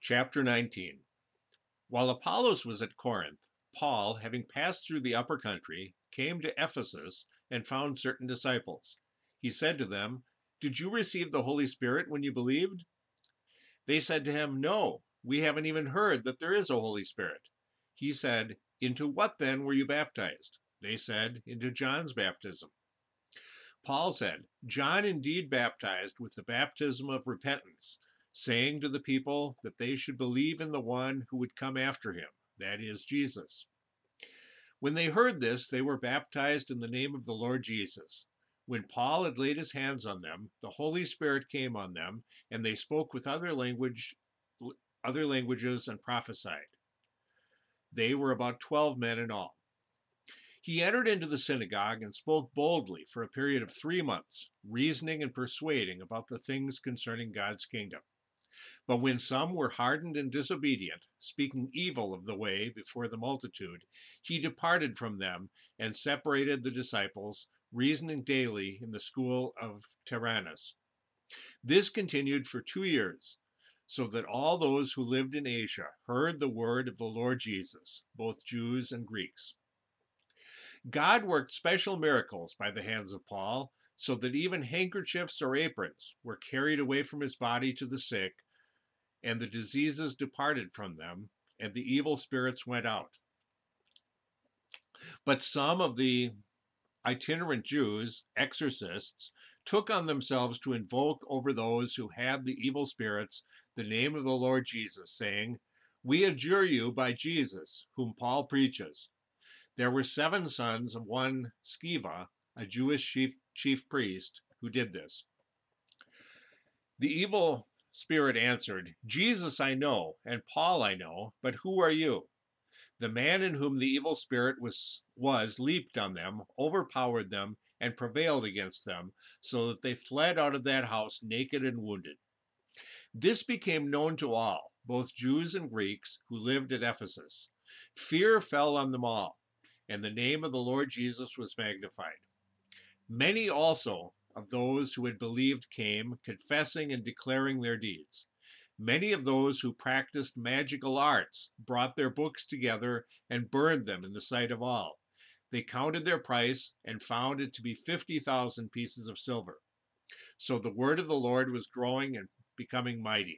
Chapter 19. While Apollos was at Corinth, Paul, having passed through the upper country, came to Ephesus and found certain disciples. He said to them, "Did you receive the Holy Spirit when you believed?" They said to him, "No, we haven't even heard that there is a Holy Spirit." He said, "Into what then were you baptized?" They said, "Into John's baptism." Paul said, "John indeed baptized with the baptism of repentance, saying to the people that they should believe in the one who would come after him, that is, Jesus." When they heard this, they were baptized in the name of the Lord Jesus. When Paul had laid his hands on them, the Holy Spirit came on them, and they spoke with other languages and prophesied. They were about 12 men in all. He entered into the synagogue and spoke boldly for a period of 3 months, reasoning and persuading about the things concerning God's kingdom. But when some were hardened and disobedient, speaking evil of the way before the multitude, he departed from them and separated the disciples, reasoning daily in the school of Tyrannus. This continued for 2 years, so that all those who lived in Asia heard the word of the Lord Jesus, both Jews and Greeks. God worked special miracles by the hands of Paul, so that even handkerchiefs or aprons were carried away from his body to the sick, and the diseases departed from them, and the evil spirits went out. But some of the itinerant Jews, exorcists, took on themselves to invoke over those who had the evil spirits the name of the Lord Jesus, saying, "We adjure you by Jesus, whom Paul preaches." There were 7 sons of one Sceva, a Jewish chief priest, who did this. The evil spirit answered, "Jesus I know, and Paul I know, but who are you?" The man in whom the evil spirit was leaped on them, overpowered them, and prevailed against them, so that they fled out of that house naked and wounded. This became known to all, both Jews and Greeks, who lived at Ephesus. Fear fell on them all, and the name of the Lord Jesus was magnified. Many also of those who had believed came, confessing and declaring their deeds. Many of those who practiced magical arts brought their books together and burned them in the sight of all. They counted their price and found it to be 50,000 pieces of silver. So the word of the Lord was growing and becoming mighty.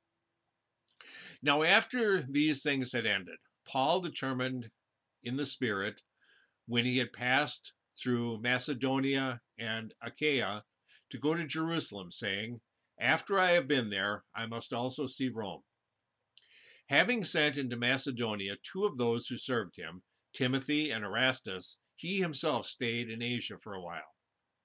Now, after these things had ended, Paul determined in the Spirit, when he had passed through Macedonia and Achaia, to go to Jerusalem, saying, "After I have been there, I must also see Rome." Having sent into Macedonia 2 of those who served him, Timothy and Erastus, he himself stayed in Asia for a while.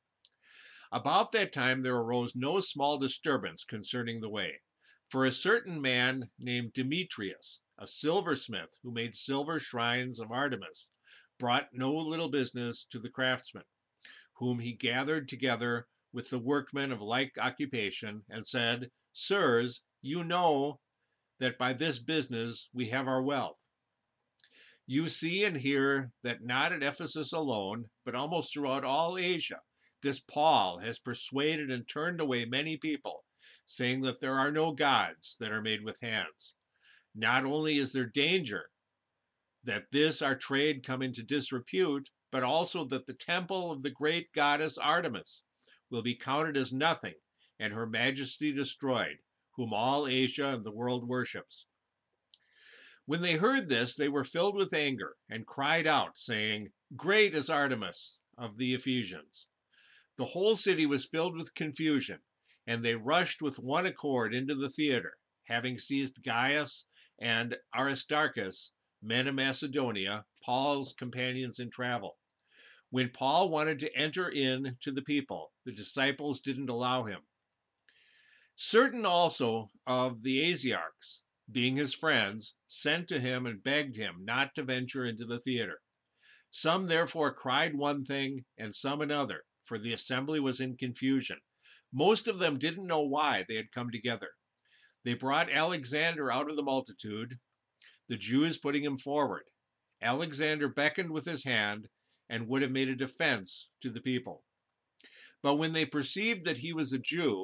About that time there arose no small disturbance concerning the way, for a certain man named Demetrius, a silversmith who made silver shrines of Artemis, brought no little business to the craftsmen, whom he gathered together with the workmen of like occupation, and said, "Sirs, you know that by this business we have our wealth. You see and hear that not at Ephesus alone, but almost throughout all Asia, this Paul has persuaded and turned away many people, saying that there are no gods that are made with hands. Not only is there danger that this our trade come into disrepute, but also that the temple of the great goddess Artemis will be counted as nothing, and her majesty destroyed, whom all Asia and the world worships." When they heard this, they were filled with anger and cried out, saying, "Great is Artemis of the Ephesians." The whole city was filled with confusion, and they rushed with one accord into the theater, having seized Gaius and Aristarchus, men of Macedonia, Paul's companions in travel. When Paul wanted to enter in to the people, the disciples didn't allow him. Certain also of the Asiarchs, being his friends, sent to him and begged him not to venture into the theater. Some therefore cried one thing, and some another, for the assembly was in confusion. Most of them didn't know why they had come together. They brought Alexander out of the multitude, the Jews putting him forward. Alexander beckoned with his hand and would have made a defense to the people. But when they perceived that he was a Jew,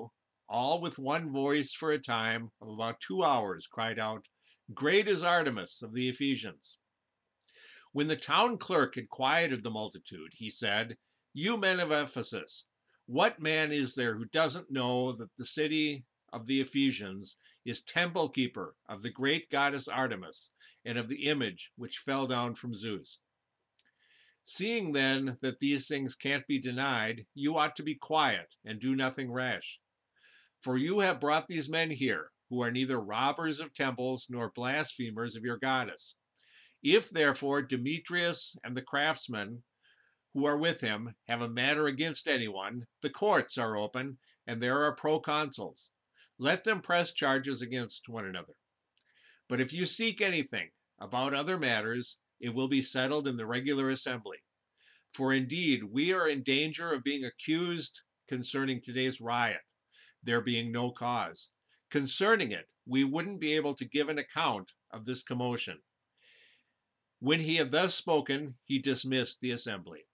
all with one voice for a time of about 2 hours, cried out, "Great is Artemis of the Ephesians." When the town clerk had quieted the multitude, he said, "You men of Ephesus, what man is there who doesn't know that the city of the Ephesians is temple keeper of the great goddess Artemis and of the image which fell down from Zeus? Seeing then that these things can't be denied, you ought to be quiet and do nothing rash. For you have brought these men here, who are neither robbers of temples nor blasphemers of your goddess. If therefore Demetrius and the craftsmen who are with him have a matter against anyone, the courts are open, and there are proconsuls. Let them press charges against one another. But if you seek anything about other matters, it will be settled in the regular assembly. For indeed, we are in danger of being accused concerning today's riot, there being no cause. Concerning it, we wouldn't be able to give an account of this commotion." When he had thus spoken, he dismissed the assembly.